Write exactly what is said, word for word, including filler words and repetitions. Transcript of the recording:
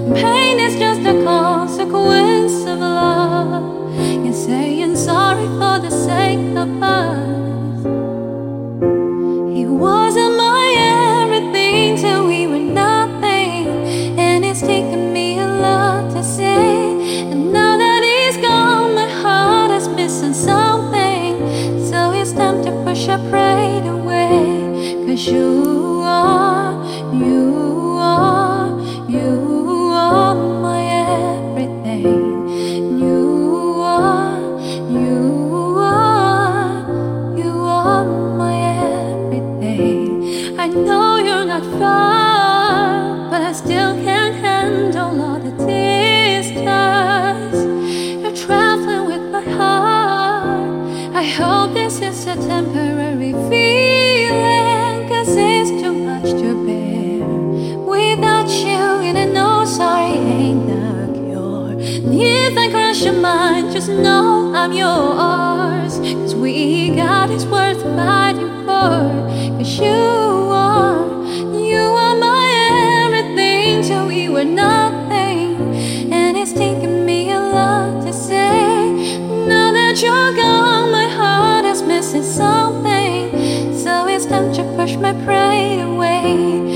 Pain is just a consequence of love. You're saying sorry for the sake of us. He wasn't my everything till we were nothing, and it's taken me a lot to say. And now that he's gone, my heart is missing something. So it's time to push our pride away. 'Cause you are, you are, you are my everything. You are, you are, you are my everything. I know you're not far, but I still can't handle all the distance. You're traveling with my heart. I hope this is a temporary feeling, 'cause it's too much to bear without you. And I know sorry ain't the cure. And if I crush your mind, just know I'm yours. 'Cause we got is worth fighting for. 'Cause you are, you are my everything till we were nothing. And it's taken me a lot to say. Now that you're gone, my heart is missing something. So it's time to push my pride away.